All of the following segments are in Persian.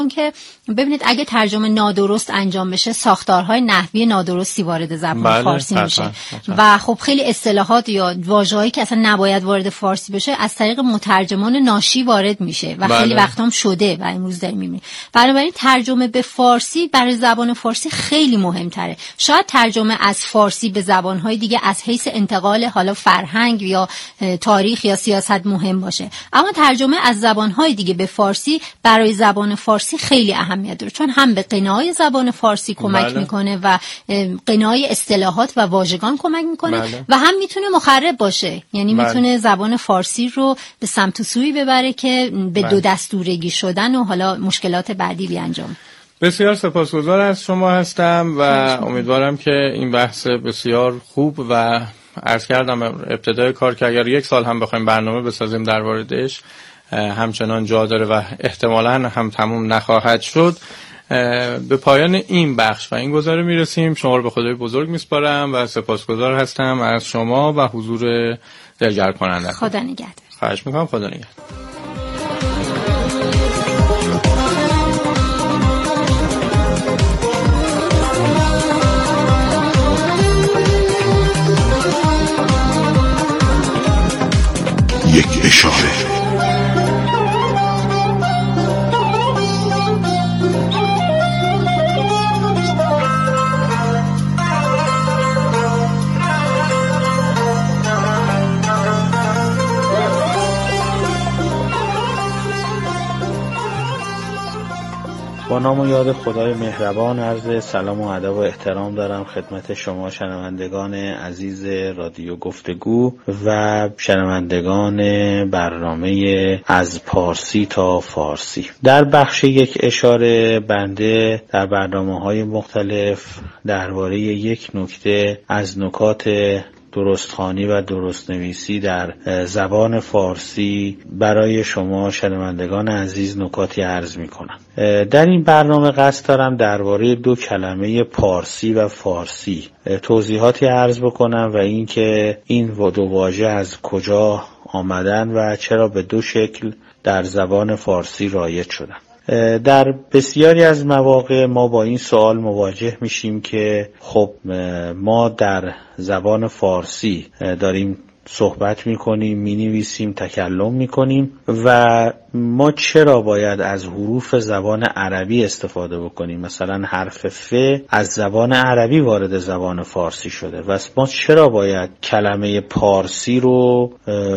که ببینید اگه ترجمه نادرست انجام بشه ساختارهای نحوی نادرستی وارد زبان فارسی میشه و خب خیلی اصطلاحات یا واژه‌هایی که اصلا نباید وارد فارسی بشه از طریق مترجمان ناشی وارد میشه و خیلی وقتا هم شده و امروز داریم میبینیم. بنابراین ترجمه به فارسی برای زبان فارسی خیلی مهمتره. شاید ترجمه از فارسی به زبان‌های دیگه از حیث انتقال حالا فرهنگ یا تاریخ یا سیاست مهم باشه، اما ترجمه از زبان‌های دیگه به فارسی برای زبان فارسی خیلی اهمیت داره، چون هم به قنای زبان فارسی کمک میکنه و قنای اصطلاحات و واژگان کمک میکنه و هم میتونه مخرب باشه، یعنی میتونه زبان فارسی رو به سمت و سوی ببره که به دو دستورگی شدن و حالا مشکلات بعدی بیانجام. بسیار سپاسگزار از شما هستم و امیدوارم که این بحث بسیار خوب و عرض کردم ابتدای کار که اگر 1 سال هم بخوایم برنامه بسازیم در موردش همچنان جا داره و احتمالاً هم تموم نخواهد شد. به پایان این بخش و این گزاره میرسیم. شما رو به خدای بزرگ میسپارم و سپاسگزار هستم از شما و حضور دلگرم کننده. خدا نگهدار. خواهش میکنم. خدا نگهدار. یک اشاره. با نام و یاد خدای مهربان عرض سلام و ادب و احترام دارم خدمت شما شنوندگان عزیز رادیو گفتگو و شنوندگان برنامه از پارسی تا فارسی. در بخش 1 اشاره بنده در برنامه‌های مختلف درباره یک نکته از نکات درستخوانی و درستنویسی در زبان فارسی برای شما شنوندگان عزیز نکاتی عرض می‌کنم. در این برنامه قصد دارم درباره 2 کلمه پارسی و فارسی توضیحاتی عرض بکنم و اینکه این 2 واژه از کجا آمدن و چرا به 2 شکل در زبان فارسی رایج شدن. در بسیاری از مواقع ما با این سوال مواجه میشیم که خب ما در زبان فارسی داریم صحبت میکنیم، مینویسیم، تکلم میکنیم و ما چرا باید از حروف زبان عربی استفاده بکنیم؟ مثلا حرف ف از زبان عربی وارد زبان فارسی شده و ما چرا باید کلمه پارسی رو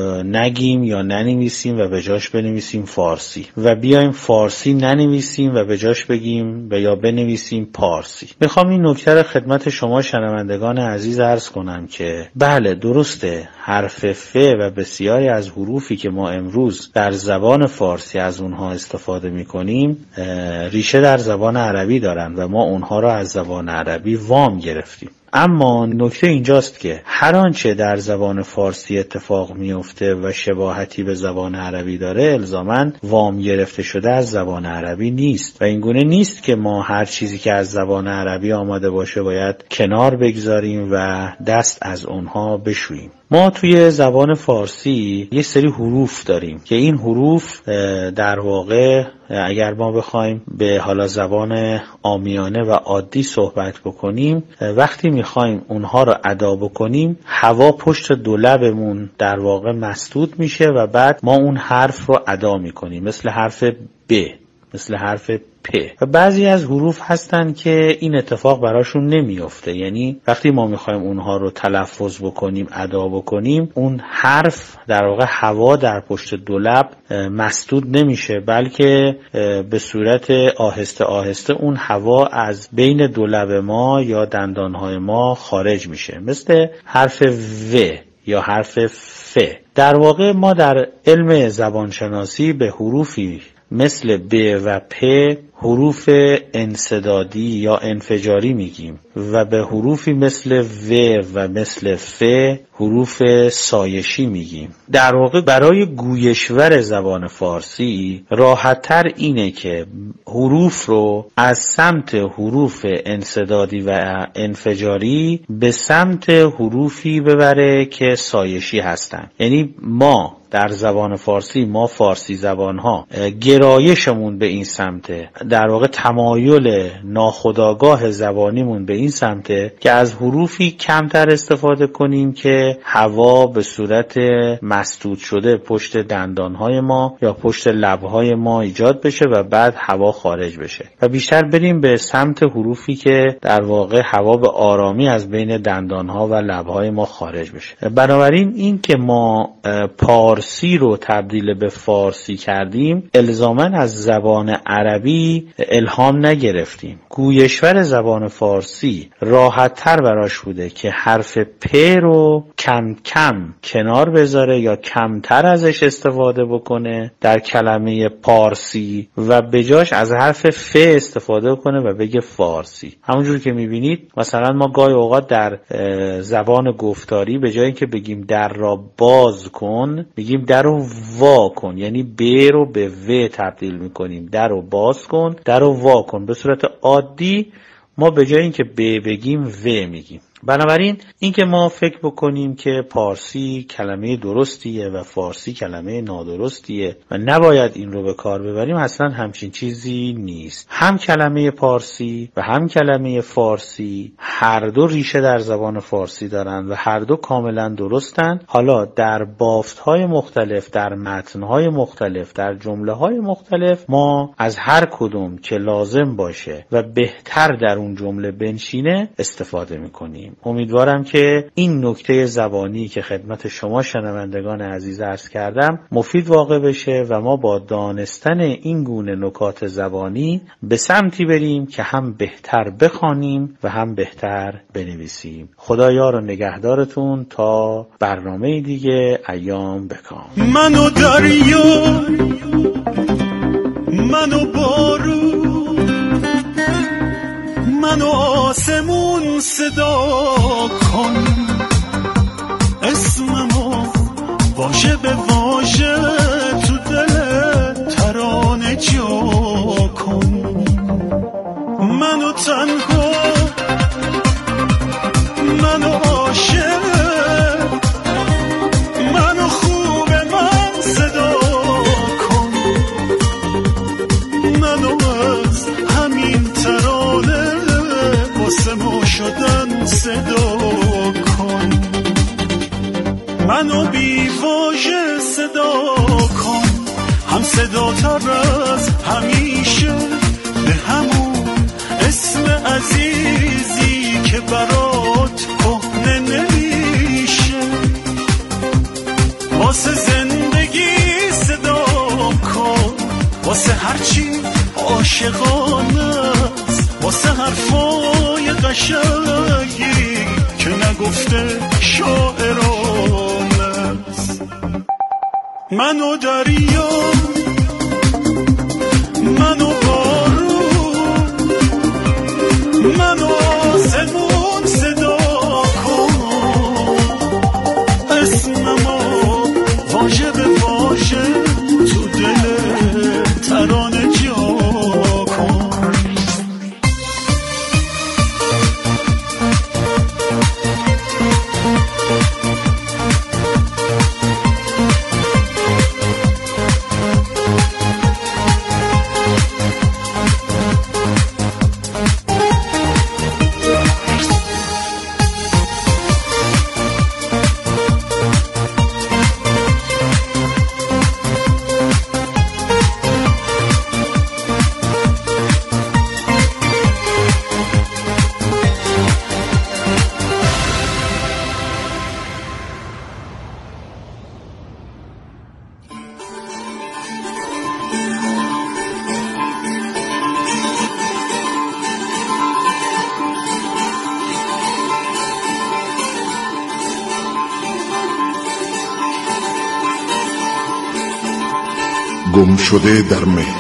نگیم یا ننویسیم و به جاش بنویسیم فارسی و بیایم فارسی ننویسیم و به جاش بگیم یا بنویسیم پارسی؟ میخوام این نکته رو خدمت شما شنوندگان عزیز عرض کنم که بله درسته، حرف ف و بسیاری از حروفی که ما امروز در زبان فارسی از اونها استفاده میکنیم ریشه در زبان عربی دارن و ما اونها را از زبان عربی وام گرفتیم. اما نکته اینجاست که هر آنچه در زبان فارسی اتفاق میفته و شباهتی به زبان عربی داره الزاماً وام گرفته شده از زبان عربی نیست و اینگونه نیست که ما هر چیزی که از زبان عربی آمده باشه باید کنار بگذاریم و دست از اونها بشوییم. ما توی زبان فارسی یه سری حروف داریم که این حروف در واقع اگر ما بخوایم به حالا زبان عامیانه و عادی صحبت بکنیم، وقتی میخوایم اونها رو ادا بکنیم هوا پشت 2 لبمون در واقع مسدود میشه و بعد ما اون حرف رو ادا میکنیم، مثل حرف ب، مثل حرف پ. و بعضی از حروف هستن که این اتفاق براشون نمیفته، یعنی وقتی ما میخوایم اونها رو تلفظ بکنیم، ادا بکنیم، اون حرف در واقع هوا در پشت 2 لب مسدود نمیشه، بلکه به صورت آهسته آهسته اون هوا از بین 2 لب ما یا دندانهای ما خارج میشه، مثل حرف و یا حرف ف. در واقع ما در علم زبانشناسی به حروفی مثل ب و پ حروف انسدادی یا انفجاری میگیم و به حروفی مثل و و مثل ف حروف سایشی میگیم. در واقع برای گویشور زبان فارسی راحت‌تر اینه که حروف رو از سمت حروف انسدادی و انفجاری به سمت حروفی ببره که سایشی هستن. یعنی ما در زبان فارسی، ما فارسی زبان ها گرایشمون به این سمته. در واقع تمایل ناخودآگاه زبانیمون به این سمته که از حروفی کمتر استفاده کنیم که هوا به صورت مسدود شده پشت دندانهای ما یا پشت لبهای ما ایجاد بشه و بعد هوا خارج بشه و بیشتر بریم به سمت حروفی که در واقع هوا به آرامی از بین دندانها و لبهای ما خارج بشه. بنابراین این که ما پارسی رو تبدیل به فارسی کردیم الزاماً از زبان عربی الهام نگرفتیم. گویشور زبان فارسی راحت تر براش بوده که حرف پ رو کم کم کنار بذاره یا کمتر ازش استفاده بکنه در کلمه پارسی و بجاش از حرف ف استفاده کنه و بگه فارسی. همونجور که میبینید مثلا ما گاهی اوقات در زبان گفتاری به جای اینکه بگیم در را باز کن بگیم در رو وا کن، یعنی ب رو به و تبدیل میکنیم. در رو باز کن، در رو وا کن. به صورت عادی ما به جای اینکه ب بگیم و میگیم. بنابراین اینکه ما فکر بکنیم که پارسی کلمه درستیه و فارسی کلمه نادرستیه و نباید این رو به کار ببریم اصلا همچین چیزی نیست. هم کلمه پارسی و هم کلمه فارسی هر دو ریشه در زبان فارسی دارن و هر دو کاملا درستن. حالا در بافت‌های مختلف، در متن‌های مختلف، در جمله‌های مختلف ما از هر کدوم که لازم باشه و بهتر در اون جمله بنشینه استفاده می‌کنیم. امیدوارم که این نکته زبانی که خدمت شما شنوندگان عزیز عرض کردم مفید واقع بشه و ما با دانستن این گونه نکات زبانی به سمتی بریم که هم بهتر بخوانیم و هم بهتر بنویسیم. خدا یار و نگهدارتون تا برنامه دیگه. ایام بکام. منو دریا، منو بارون، منو آسمون صدا کن، اسممو واژه به واژه تو دل ترانه جا کن. منو تنها، منو عاشق، منو خوب من صدا کن. منو از همین ترانه واسه ما شدن صدا کن. منو بی واژه صدا کن، هم صدا تر از همیشه به همون اسم عزیزی که برات کهنه نمیشه. واسه زندگی صدا کن، واسه هرچی عاشقانه است، واسه حرفای قشنگی که نگفته شاعرانه است. منو دریا، منو بارون، منو آسمون صدا کن، اسممو واژه به واژه تو دل ترانه جا کن. گم شده در مه.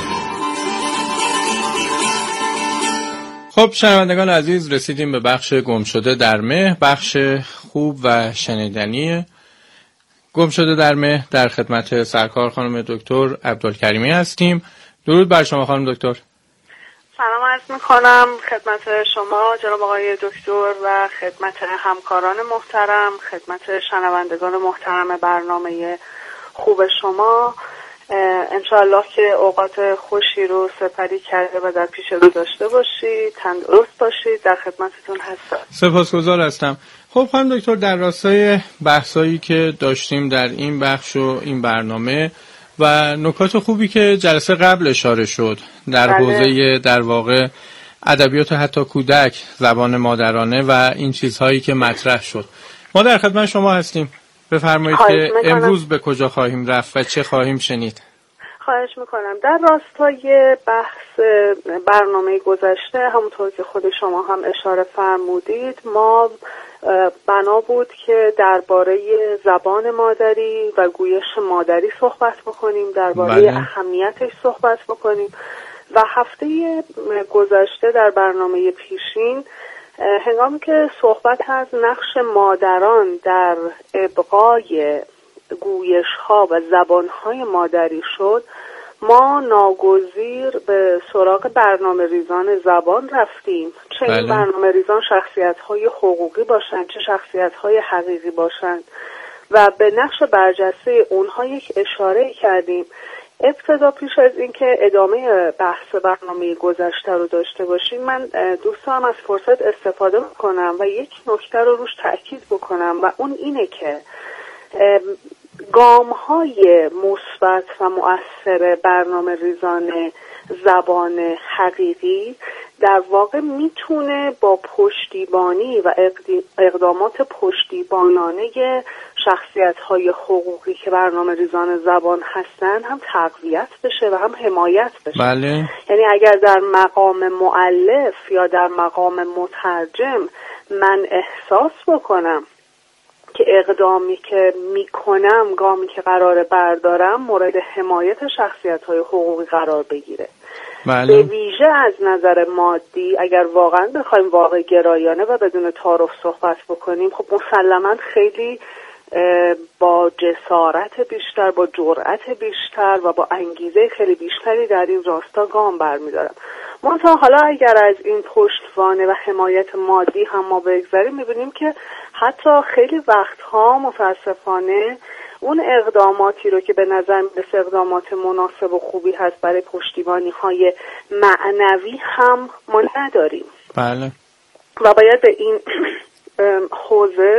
خب شنوندگان عزیز رسیدیم به بخش گم شده در مه، بخش خوب و شنیدنی. گم شده در مه در خدمت سرکار خانم دکتر عبدالکریمی هستیم. درود بر شما خانم دکتر. سلام عرض میکنم خدمت شما جناب آقای دکتر و خدمت همکاران محترم، خدمت شنوندگان محترم برنامه خوب شما. انشاءالله که اوقات خوشی رو سپری کرده و در پیش رو داشته باشید، تندرست باشید. در خدمتتون هستم. سپاسگزار هستم. خب خانم دکتر، در راستای بحثایی که داشتیم در این بخش و این برنامه و نکات خوبی که جلسه قبل اشاره شد در حوزه در واقع ادبیات حتی کودک، زبان مادرانه و این چیزهایی که مطرح شد، ما در خدمت شما هستیم. بفرمایید که امروز به کجا خواهیم رفت و چه خواهیم شنید؟ خواهش میکنم. در راستای بحث برنامه گذشته، همونطور که خود شما هم اشاره فرمودید، ما بنا بود که درباره زبان مادری و گویش مادری صحبت بکنیم، درباره اهمیتش صحبت بکنیم. و هفته گذشته در برنامه پیشین، هنگامی که صحبت از نقش مادران در ابقای گویش‌ها و زبان‌های مادری شد، ما ناگزیر به سراغ برنامه ریزان زبان رفتیم. چه این برنامه ریزان شخصیت‌های حقوقی باشند، چه شخصیت‌های حقیقی باشند، و به نقش برجسته اونها یک اشاره کردیم. ابتدا پیش از اینکه ادامه بحث برنامه گذشته رو داشته باشیم، من دوست دارم از فرصت استفاده بکنم و یک نکته رو روش تأکید بکنم و اون اینه که گام‌های مثبت و مؤثر برنامه ریزان زبان حقیقی در واقع میتونه با پشتیبانی و اقدامات پشتیبانانه شخصیت‌های حقوقی که برنامه ریزان زبان هستن هم تقویت بشه و هم حمایت بشه. بله. یعنی اگر در مقام مؤلف یا در مقام مترجم من احساس بکنم که اقدامی که میکنم، گامی که قراره بردارم، مورد حمایت شخصیت‌های حقوقی قرار بگیره، به ویژه از نظر مادی، اگر واقعا بخوایم واقع گرایانه و بدون تعارف صحبت بکنیم، خب مسلماً خیلی با جسارت بیشتر، با جرأت بیشتر و با انگیزه خیلی بیشتری در این راستا گام برمی‌دارم. منتها حالا اگر از این پشتوانه و حمایت مادی هم ما بگذاریم، می‌بینیم که حتی خیلی وقتها متاسفانه اون اقداماتی رو که به نظر میرسه اقدامات مناسب و خوبی هست برای پشتیبانی‌های معنوی هم ما نداریم. بله. و باید به این حوزه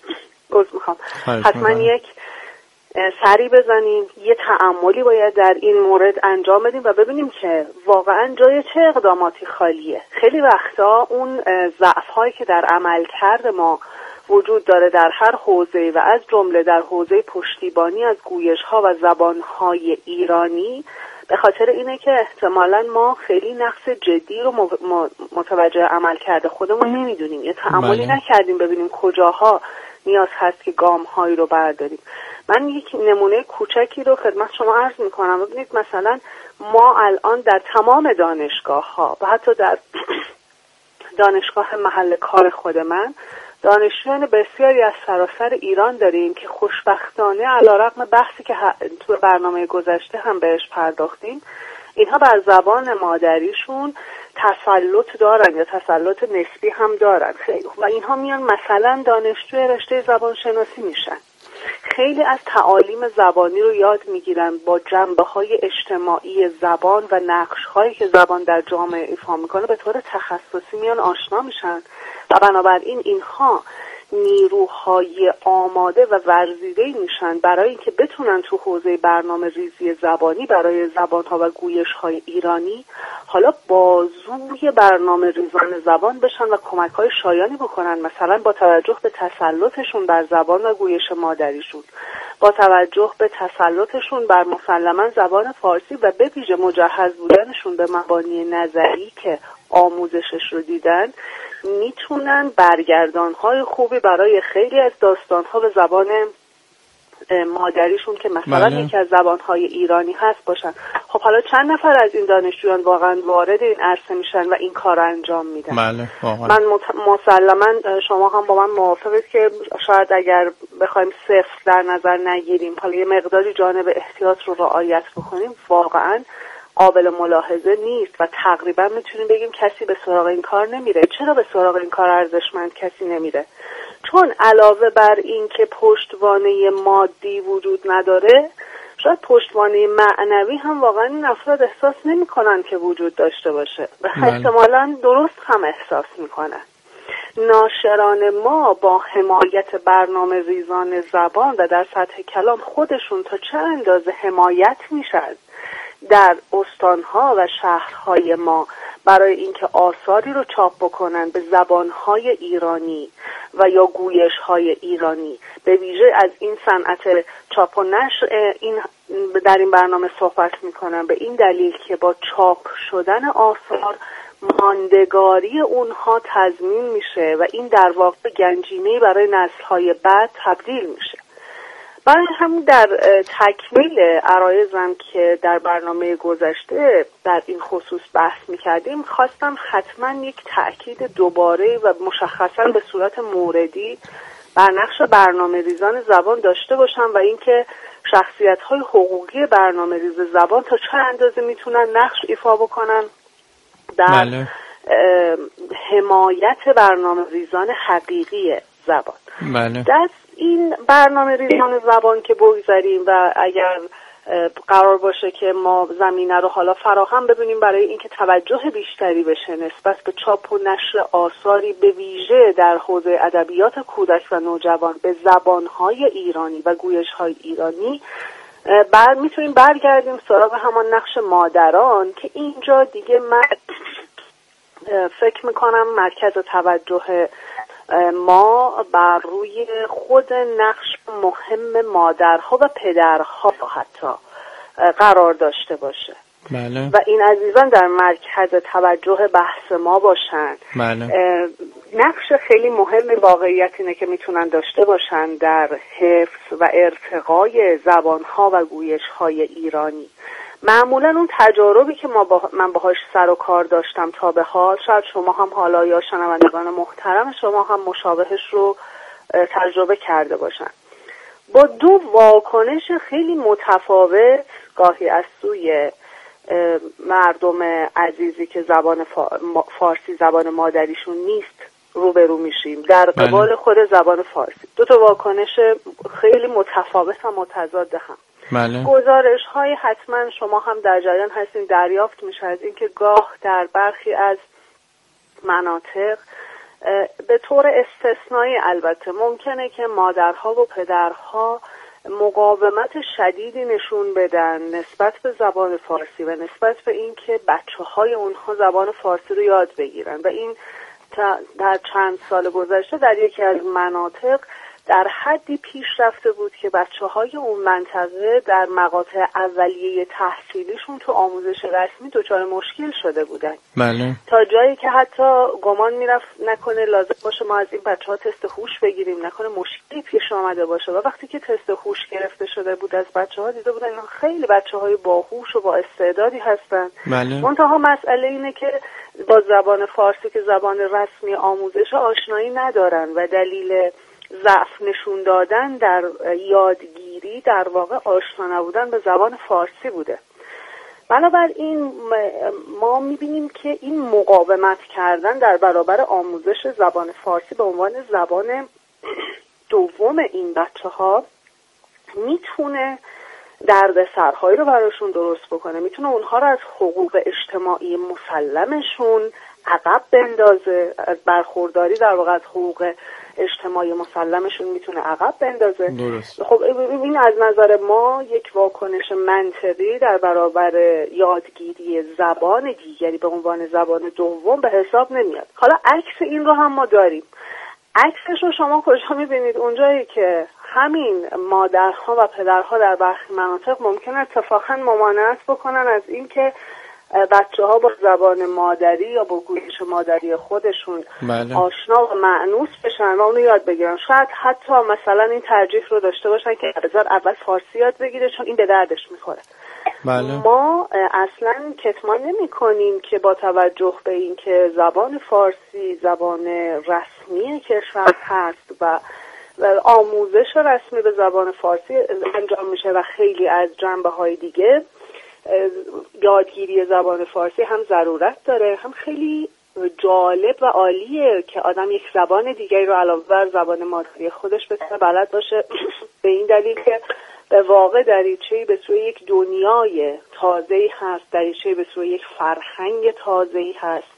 حتما یک سری بزنیم، یه تأملی باید در این مورد انجام بدیم و ببینیم که واقعا جای چه اقداماتی خالیه. خیلی وقتا اون ضعف‌هایی که در عملکرد ما وجود داره در هر حوزه‌ای و از جمله در حوزه پشتیبانی از گویش‌ها و زبان‌های ایرانی، به خاطر اینه که احتمالاً ما خیلی نقص جدی رو متوجه عملکرد خودمون نمیدونیم، یه تأملی نکردیم ببینیم کجاها نیاز هست که گام‌هایی رو برداریم. من یک نمونه کوچکی رو خدمت شما عرض می‌کنم. ببینید مثلا ما الان در تمام دانشگاه‌ها و حتی در دانشگاه محل کار خود من، دانشجویان بسیاری از سراسر ایران داریم که خوشبختانه علیرغم بحثی که تو برنامه گذشته هم بهش پرداختیم، اینها بر زبان مادریشون تسلط دارن یا تسلط نسبی هم دارن و اینها میان مثلا دانشجوی رشته زبانشناسی میشن، خیلی از تعالیم زبانی رو یاد میگیرن، با جنبه‌های اجتماعی زبان و نقش‌هایی که زبان در جامعه ایفا میکنه به طور تخصصی میان آشنا میشن و بنابراین اینها نیروهای آماده و ورزیده میشن برای اینکه بتونن تو حوزه برنامه ریزی زبانی برای زبان‌ها و گویش‌های ایرانی حالا بازوی برنامه ریزان زبان بشن و کمک‌های شایانی بکنن، مثلا با توجه به تسلطشون بر زبان و گویش مادریشون، با توجه به تسلطشون بر مسلماً زبان فارسی و به ویژه مجهز بودنشون به مبانی نظری که آموزشش رو دیدن، میتونن برگردان‌های خوبی برای خیلی از داستان‌ها به زبان مادریشون که مثلا یکی از زبان‌های ایرانی هست باشن. خب حالا چند نفر از این دانشجویان واقعا وارد این عرصه میشن و این کار انجام میدن؟ من مسلماً شما هم با من موافقید که شاید اگر بخوایم صفر در نظر نگیریم، حالا یه مقداری جانب احتیاط رو رعایت بکنیم، واقعاً قابل ملاحظه نیست و تقریبا میتونیم بگیم کسی به سراغ این کار نمیره. چرا به سراغ این کار ارزشمند کسی نمیره؟ چون علاوه بر این که پشتوانه مادی وجود نداره، شاید پشتوانه معنوی هم واقعا این افراد احساس نمی‌کنن که وجود داشته باشه و احتمالاً درست هم احساس می‌کنن. ناشران ما با حمایت برنامه ریزان زبان و در سطح کلام خودشون تا چه اندازه حمایت میشن در استانها و شهرهای ما برای اینکه آثاری رو چاپ بکنن به زبانهای ایرانی و یا گویشهای ایرانی. به ویژه از این صنعت چاپ و نشر در این برنامه صحبت میکنن، به این دلیل که با چاپ شدن آثار ماندگاری اونها تضمین میشه و این در واقع گنجینه‌ای برای نسل‌های بعد تبدیل میشه. برای همین در تکمیل عرایزم که در برنامه گذشته در این خصوص بحث میکردیم، خواستم حتما یک تأکید دوباره و مشخصا به صورت موردی بر نقش برنامه ریزان زبان داشته باشم و اینکه شخصیت‌های حقوقی برنامه ریز زبان تا چه اندازه میتونن نقش ایفا بکنن در حمایت برنامه ریزان حقیقی زبان. در این برنامه ریزان زبان که بگذاریم و اگر قرار باشه که ما زمینه رو حالا فراهم ببینیم برای اینکه توجه بیشتری بشه نسبت به چاپ و نشر آثاری به ویژه در حوزه ادبیات کودک و نوجوان به زبانهای ایرانی و گویش‌های ایرانی، میتونیم برگردیم سراغ همان نقش مادران که اینجا دیگه من فکر میکنم مرکز توجه ما بر روی خود نقش مهم مادرها و پدرها حتی قرار داشته باشه. بله. و این عزیزان در مرکز توجه بحث ما باشن. بله. نقش خیلی مهم واقعیت اینه که میتونن داشته باشن در حفظ و ارتقای زبانها و گویشهای ایرانی. معمولا اون تجاربی که من باهاش سر و کار داشتم تا به حال، شاید شما هم حالا یا شنوندگان محترم شما هم مشابهش رو تجربه کرده باشن، با دو واکنش خیلی متفاوت گاهی از سوی مردم عزیزی که زبان فارسی زبان مادریشون نیست روبرو میشیم در قبال خود زبان فارسی. دو تا واکنش خیلی متفاوت و متضاد هم. گزارش های حتما شما هم در جریان هستین دریافت میشه از اینکه گاه در برخی از مناطق به طور استثنایی البته ممکنه که مادرها و پدرها مقاومت شدیدی نشون بدن نسبت به زبان فارسی و نسبت به اینکه بچه‌های اونها زبان فارسی رو یاد بگیرن و این در چند سال گذشته در یکی از مناطق در حدی پیش رفته بود که بچه‌های اون منطقه در مقاطع اولیه تحصیلیشون تو آموزش رسمی دچار مشکل شده بودن. بله. تا جایی که حتی گمان میرفت نکنه لازم باشه ما از این بچه‌ها تست هوش بگیریم، نکنه مشکلی پیش آمده باشه. و وقتی که تست هوش گرفته شده بود از بچه‌ها دیده بودن اینا خیلی بچه‌های باهوش و با استعدادی هستن. بله. منتها مسئله اینه که با زبان فارسی که زبان رسمی آموزش آشنایی ندارن و دلیل ضعف نشون دادن در یادگیری در واقع آشنا نبودن به زبان فارسی بوده. بنابراین ما میبینیم که این مقاومت کردن در برابر آموزش زبان فارسی به عنوان زبان دوم این بچه‌ها میتونه دردسرهایی رو براشون درست بکنه، میتونه اونها رو از حقوق اجتماعی مسلمشون عقب بندازه، از برخورداری در واقع از حقوق اجتماعی مسلمشون میتونه عقب بندازه. درست. خب این از نظر ما یک واکنش منطقی در برابر یادگیری زبان دیگری به عنوان زبان دوم به حساب نمیاد. حالا عکس این رو هم ما داریم. عکسش رو شما کجا میبینید؟ اونجایی که همین مادرها و پدرها در برخی مناطق ممکنه اتفاقا ممانعت بکنن از اینکه بچه‌ها با زبان مادری یا با گویش مادری خودشون آشنا و مأنوس بشن و اونو یاد بگیرن. شاید حتی مثلا این ترجیح رو داشته باشن که بذار اول فارسی یاد بگیره چون این به دردش میخوره. ما اصلا کتمان نمی کنیم که با توجه به این که زبان فارسی زبان رسمی کشور هست و آموزش رسمی به زبان فارسی انجام میشه و خیلی از جنبه‌های دیگه یادگیری زبان فارسی هم ضرورت داره، هم خیلی جالب و عالیه که آدم یک زبان دیگری رو علاوه بر زبان مادری خودش بتونه بلد باشه. به این دلیل که به واقع دریچه‌ای به سوی یک دنیای تازه‌ای هست، دریچه‌ای به سوی یک فرهنگ تازه‌ای هست.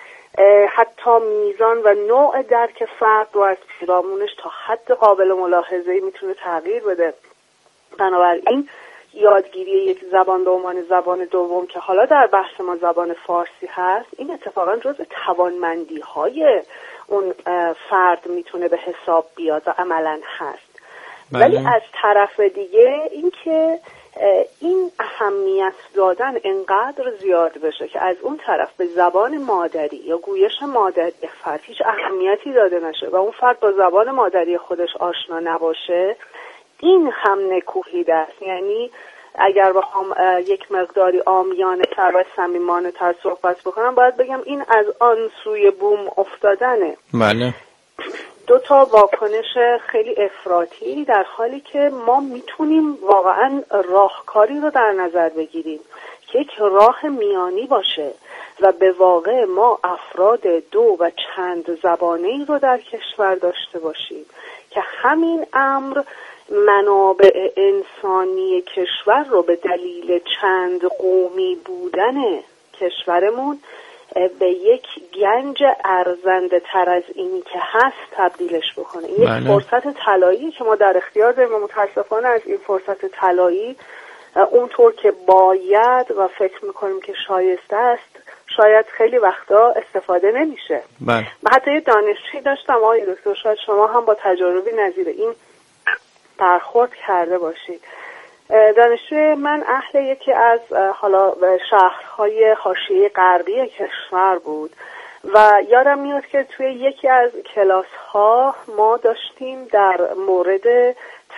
حتی میزان و نوع درک فرد رو از پیرامونش تا حد قابل ملاحظه‌ای میتونه تغییر بده. بنابراین یادگیری یک زبان به عنوان زبان دوم که حالا در بحث ما زبان فارسی هست، این اتفاقا جزء توانمندی‌های اون فرد میتونه به حساب بیاد و عملاً هست. ولی از طرف دیگه این که این اهمیت دادن انقدر زیاد بشه که از اون طرف به زبان مادری یا گویش مادری فرد هیچ اهمیتی داده نشه و اون فرد با زبان مادری خودش آشنا نباشه، این هم نکوهیده است. یعنی اگر بخوام یک مقداری عامیانه تر و صمیمانه تر صحبت بکنم، باید بگم این از آن سوی بوم افتادنه. بله. دو تا واکنش خیلی افراطی، در حالی که ما میتونیم واقعا راهکاری رو در نظر بگیریم که یک راه میانی باشه و به واقع ما افراد دو و چند زبانه‌ای رو در کشور داشته باشیم که همین امر منابع انسانی کشور رو به دلیل چند قومی بودن کشورمون به یک گنج ارزنده تر از این که هست تبدیلش بکنه. این یک فرصت طلایی که ما در اختیار داریم و متاسفانه از این فرصت طلایی اونطور که باید و فکر میکنیم که شایسته است شاید خیلی وقتا استفاده نمیشه. من حتی یه دانشجویی داشتم آقای دکتر، شاید شما هم با تجاربی نظیر این برخورد کرده باشید. دانشجوی من اهل یکی از حالا شهرهای حاشیه غربی کشور بود و یادم میاد که توی یکی از کلاس‌ها ما داشتیم در مورد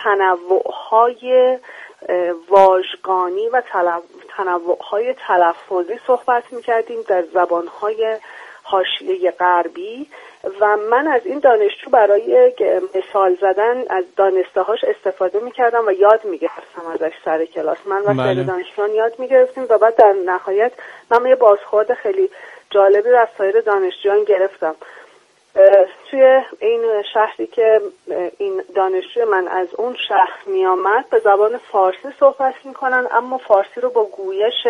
تنوع‌های واژگانی و تنوع‌های تلفظی صحبت می‌کردیم در زبان‌های حاشیه غربی و من از این دانشجو برای مثال زدن از دانسته‌هاش استفاده می‌کردم و یاد می‌گرفتم ازش سر کلاس. من و سایر دانشجویان یاد می‌گرفتیم و بعد در نهایت من یه بازخورد خیلی جالبی از سایر دانشجویان گرفتم. توی این شهری که این دانشجوی من از اون شهر میامد به زبان فارسی صحبت میکنن، اما فارسی رو با گویش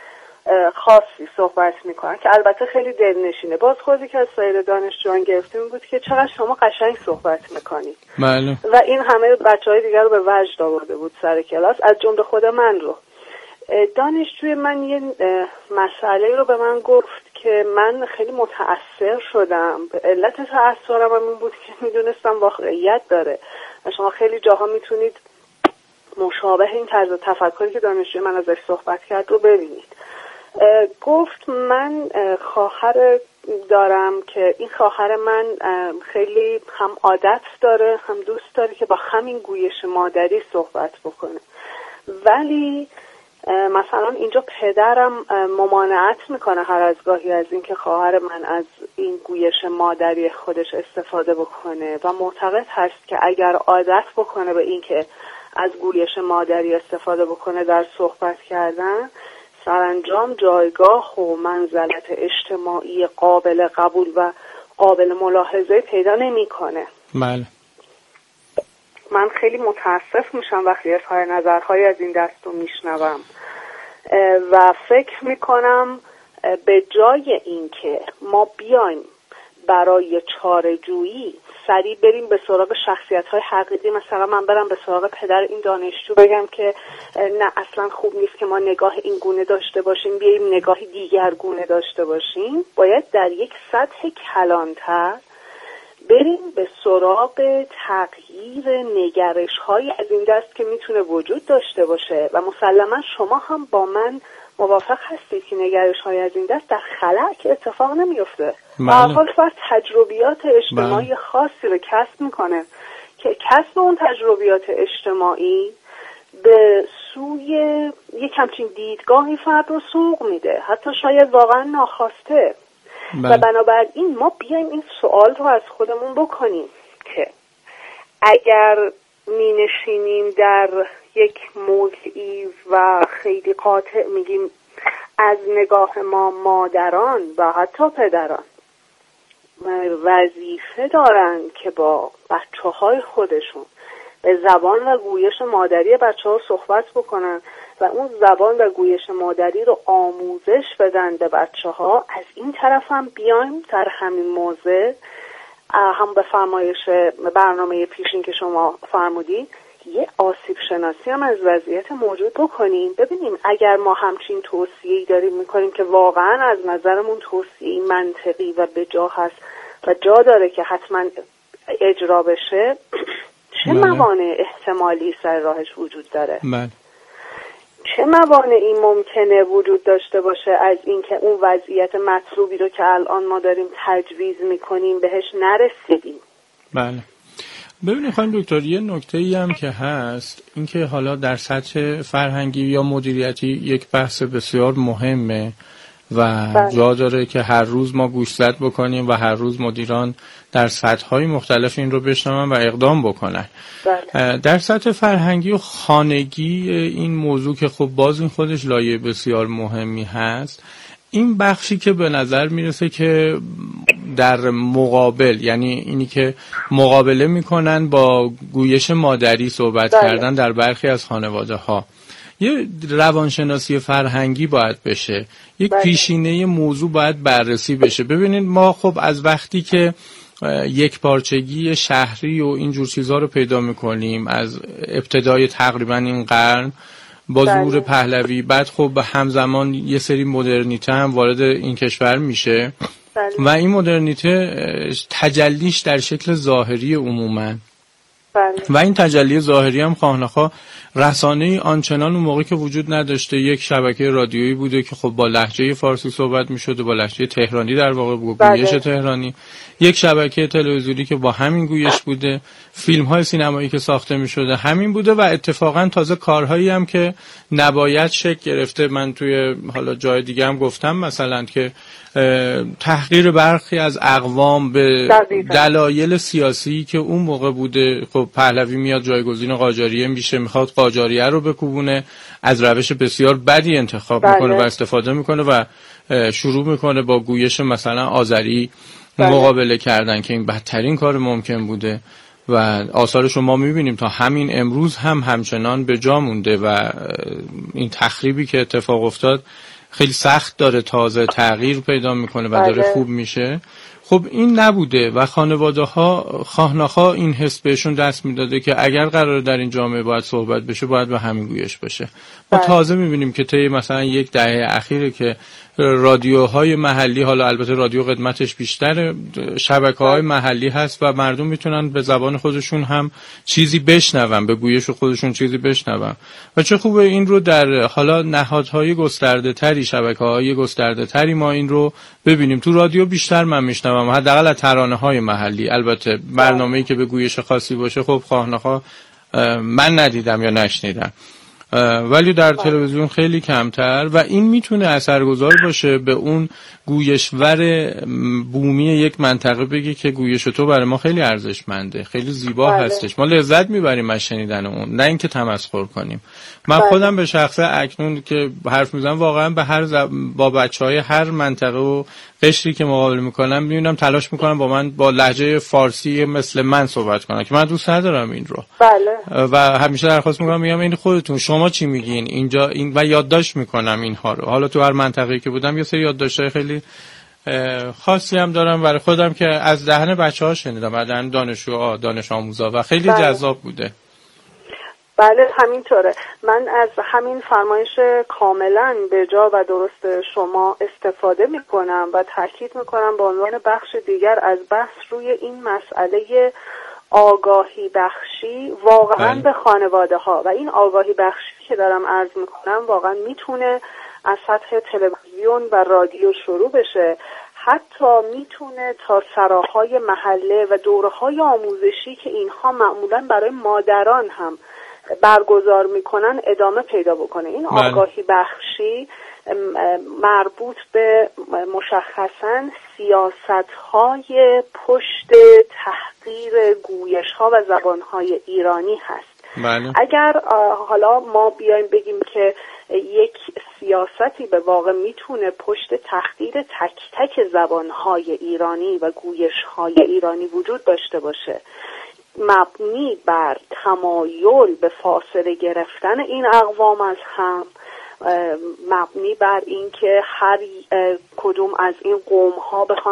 خاصی صحبت میکنن که البته خیلی دلنشینه. بازخوردی که از سایر دانشجویان گرفتیم بود که چقدر شما قشنگ صحبت میکنید و این همه بچهای دیگر رو به وجد آورده بود سر کلاس، از جمله خود من رو. دانشجوی من یه مسئله رو به من گفت که من خیلی متأثر شدم. علت تأثرم این بود که میدونستم واقعیت داره و شما خیلی جاها میتونید مشابه این طرز تفکری که دانشجوی من ازش صحبت کرد رو ببینید. گفت من خواهر دارم که این خواهر من خیلی هم عادت داره هم دوست داره که با همین گویش مادری صحبت بکنه، ولی مثلا اینجا پدرم ممانعت میکنه هر از گاهی از این که خواهر من از این گویش مادری خودش استفاده بکنه و معتقد هست که اگر عادت بکنه به این که از گویش مادری استفاده بکنه در صحبت کردن، سرانجام جایگاه و منزلت اجتماعی قابل قبول و قابل ملاحظه پیدا نمیکنه. بله. من خیلی متاسف میشم وقتی اظهار نظرهای از این دست رو میشنوم و فکر میکنم به جای اینکه ما بیایم برای چاره‌جویی سریع بریم به سراغ شخصیت‌های حقیقی، مثلا من برم به سراغ پدر این دانشجو بگم که نه اصلا خوب نیست که ما نگاه این گونه داشته باشیم، بیاییم نگاهی دیگر گونه داشته باشیم، باید در یک سطح کلانتر بریم به سراغ تغییر نگرش‌های از این دست که میتونه وجود داشته باشه و مسلما شما هم با من موافق هستید که نگرش‌های از این دست در خلأ که اتفاق نمیفته. به هر حال فرد تجربیات اجتماعی خاصی رو کسب میکنه که کسب اون تجربیات اجتماعی به سوی یک همچین دیدگاهی فرد رو سوق میده، حتی شاید واقعا ناخواسته. و بنابراین ما بیایم این سوال رو از خودمون بکنیم که اگر می نشینیم در یک موضعی و خیلی قاطع میگیم از نگاه ما مادران و حتی پدران وظیفه دارن که با بچه‌های خودشون به زبان و گویش مادری بچه‌ها صحبت بکنن و اون زبان و گویش مادری رو آموزش بدن به بچه‌ها. از این طرف هم بیایم در همین موضع هم به فرمایش برنامه پیشین که شما فرمودید یه آسیب شناسی هم از وضعیت موجود بکنیم، ببینیم اگر ما همچین توصیه‌ای داریم میکنیم که واقعا از نظرمون توصیه‌ای منطقی و بجا هست و جا داره که حتما اجرا بشه، چه موانع احتمالی سر راهش وجود داره؟ چه موانعی ممکنه وجود داشته باشه از اینکه اون وضعیت مطلوبی رو که الان ما داریم تجویز میکنیم بهش نرسیدیم؟ بله. ببینید خانم دکتر، یه نکته‌ای هم که هست این که حالا در سطح فرهنگی یا مدیریتی یک بحث بسیار مهمه و جا داره که هر روز ما گوشزد بکنیم و هر روز مدیران در سطح‌های مختلف این رو بشنون و اقدام بکنن. در سطح فرهنگی و خانگی این موضوع که خب باز این خودش لایه بسیار مهمی هست، این بخشی که به نظر میرسه که در مقابل، یعنی اینی که مقابله میکنن با گویش مادری صحبت کردن در برخی از خانواده ها، یه روانشناسی فرهنگی باید بشه، یک پیشینه موضوع باید بررسی بشه. ببینید ما خب از وقتی که یک پارچگی شهری و اینجور چیزها رو پیدا میکنیم از ابتدای تقریبا این قرن با ظهور پهلوی، بعد خب همزمان یه سری مدرنیته هم وارد این کشور میشه و این مدرنیته تجلیش در شکل ظاهری عموما و این تجلی ظاهری هم خواه نخواه رسانه‌ای آنچنان اون موقع که وجود نداشته، یک شبکه رادیویی بوده که خب با لهجه فارسی صحبت می‌شد و با لهجه تهرانی در واقع گویش تهرانی، یک شبکه تلویزیونی که با همین گویش بوده، فیلم‌های سینمایی که ساخته می‌شده همین بوده و اتفاقا تازه کارهایی هم که نباید شکل گرفته. من توی حالا جای دیگه هم گفتم مثلا که تحقیر برخی از اقوام به دلایل سیاسی که اون موقع بوده، خب پهلوی میاد جایگزین قاجاریه میشه، میخواد قاجاریه رو بکوبونه، از روش بسیار بدی انتخاب میکنه و استفاده میکنه و شروع میکنه با گویش مثلا آذری مقابله کردن که این بدترین کار ممکن بوده و آثارش رو ما میبینیم تا همین امروز هم همچنان به جا مونده و این تخریبی که اتفاق افتاد خیلی سخت داره تازه تغییر پیدا میکنه و داره خوب میشه. خب این نبوده و خانواده ها خواه نخواه این حس بهشون دست میداده که اگر قراره در این جامعه باید صحبت بشه باید به همین گویش بشه. ما تازه میبینیم که طی مثلا یک دهه اخیره که رادیوهای محلی، حالا البته رادیو قدمتش بیشتر، شبکه‌های محلی هست و مردم میتونن به زبان خودشون هم چیزی بشنون، به گویش خودشون چیزی بشنون و چه خوبه این رو در حالا نهادهای گسترده تری، شبکه‌های گسترده تری ما این رو ببینیم. تو رادیو بیشتر من میشنوم، حداقل از ترانه‌های محلی. البته برنامه‌ای که به گویش خاصی باشه خب خواه نخواه من ندیدم یا نشنیدم، ولی در تلویزیون خیلی کمتر و این میتونه اثرگذار باشه به اون گویشور بومی یک منطقه، بگی که گویش تو برای ما خیلی ارزشمنده، خیلی زیبا هستش، ما لذت میبریم از شنیدن اون، نه اینکه تمسخر کنیم. من خودم به شخصه اکنون که حرف میزنم واقعا به با بچهای هر منطقه و قشری که مقابله میکنم میبینم تلاش میکنم با من با لهجه فارسی مثل من صحبت کنن که من دوست ندارم این رو. و همیشه درخواست میکنم، میگم این خودتون شما چی میگین اینجا این و یادداشت میکنم اینها رو. حالا تو هر منطقه‌ای که بودم یه سری یادداشت‌های خیلی خاصی هم دارم برای خودم که از دهن بچه‌ها شنیدم، از دهن دانشجوها، دانش آموزا و خیلی جذاب بوده. بله همینطوره. من از همین فرمایش کاملا به جا و درست شما استفاده میکنم و تاکید میکنم به عنوان بخش دیگر از بحث روی این مسئله آگاهی بخشی واقعا به خانواده ها و این آگاهی بخشی که دارم عرض میکنم واقعا میتونه از سطح تلویزیون و رادیو شروع بشه، حتی میتونه تا سراهای محله و دوره‌های آموزشی که اینها معمولا برای مادران هم برگزار میکنن ادامه پیدا بکنه. این آگاهی بخشی مربوط به مشخصاً سیاست‌های پشت تحقیر گویش‌ها و زبان‌های ایرانی هست. اگر حالا ما بیایم بگیم که یک سیاستی به واقع میتونه پشت تحقیر تک تک زبان‌های ایرانی و گویش‌های ایرانی وجود داشته باشه، مبنی بر تمایل به فاصله گرفتن این اقوام از هم، مبنی بر اینکه هر کدوم از این قوم ها بخوان